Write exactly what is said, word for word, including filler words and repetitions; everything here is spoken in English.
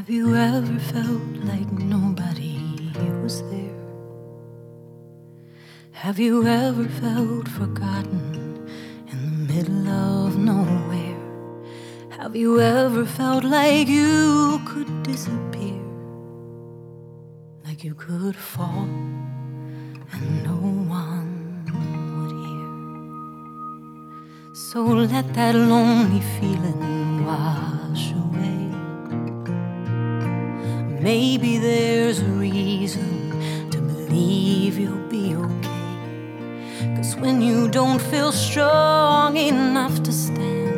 Have you ever felt like nobody was there? Have you ever felt forgotten in the middle of nowhere? Have you ever felt like you could disappear? Like you could fall and no one would hear? So let that lonely feeling wash away. Maybe there's a reason to believe you'll be okay. 'Cause when you don't feel strong enough to stand,